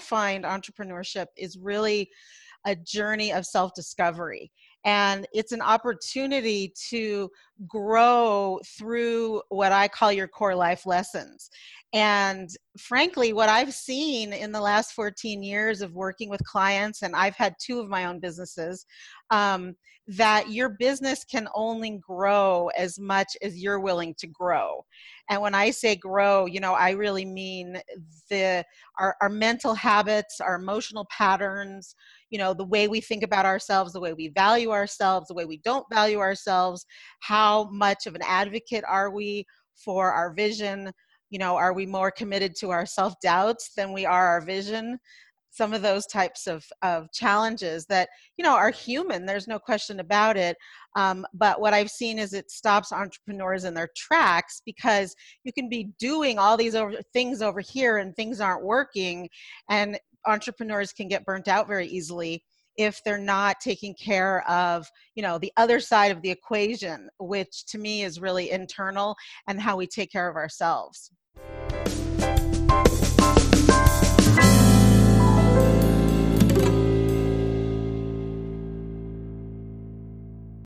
find entrepreneurship is really a journey of self-discovery. And it's an opportunity to grow through what I call your core life lessons. And frankly, what I've seen in the last 14 years of working with clients, and I've had two of my own businesses, that your business can only grow as much as you're willing to grow. And when I say grow, I really mean our mental habits, our emotional patterns, the way we think about ourselves, the way we value ourselves, the way we don't value ourselves, how much of an advocate are we for our vision? Are we more committed to our self-doubts than we are our vision? Some of those types of challenges that, are human, there's no question about it. But what I've seen is it stops entrepreneurs in their tracks, because you can be doing all these things over here and things aren't working. And entrepreneurs can get burnt out very easily if they're not taking care of, the other side of the equation, which to me is really internal, and how we take care of ourselves.